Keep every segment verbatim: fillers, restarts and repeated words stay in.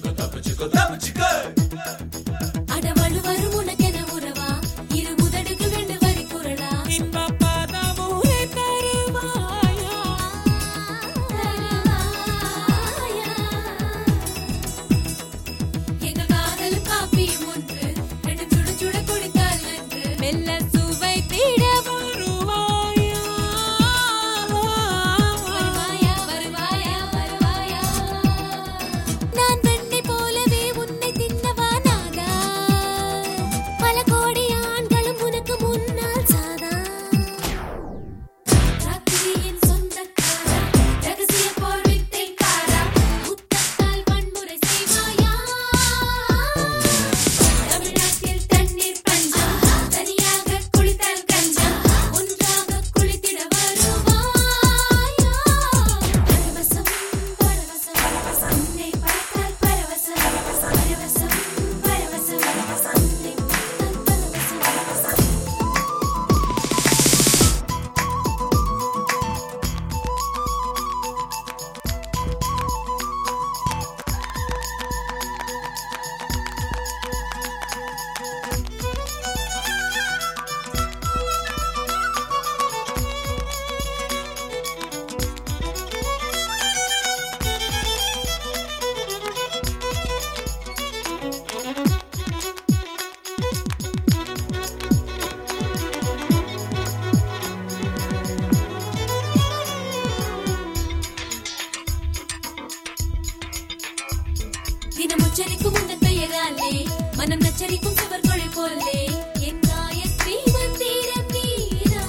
தினமுச்சரிக்கும் உந்தன் பெயராலே மனம் நச்சரிக்கும் சுவர்களை போலே என் காயத்ரி மந்திரம் நீரா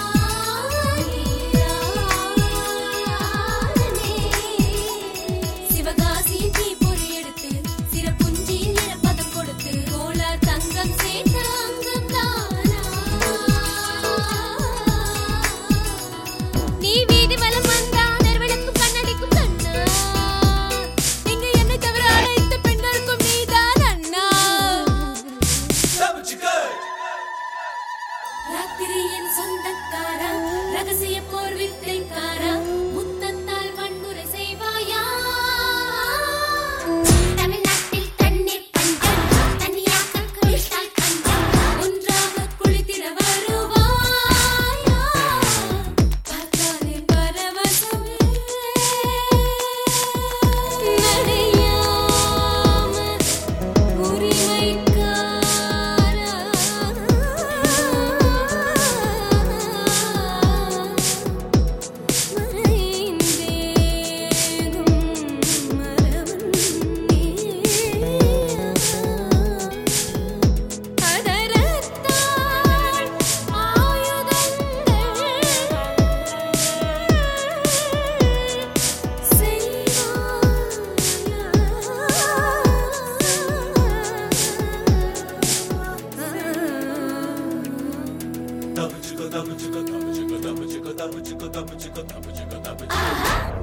சிவகாசியின் தீப்பொறி எடுத்து சிறப்புஞ்சியில் இழப்பதம் கொடுத்து கோலார் தங்கம் சேர்த்த அங்கம் தானா நீ வீதி வலம் வந்தா நெருவிளக்கும் கண்ணடிக்கும் கண்ணா இங்க என்னை தவிர அனைத்து பெண்களுக்கும் நீதான் அண்ணா ராத்திரியின் சொந்தக்காரா ரகசிய போர் வித்தைக்காரா முத்தத்தால் வன்முறை செய்வாயா தமிழ்நாட்டில் தண்ணீர் பஞ்சம் தனியாக குளித்தால் பஞ்சம் ஒன்றாக குளித்திட வருவாயா பார்த்தாலே பரவசமே நடையாம உரிமைக்காரா மறைந்தேகும் மரவன் அதரத்தால் ஆயுதங்கள் செய்வாயா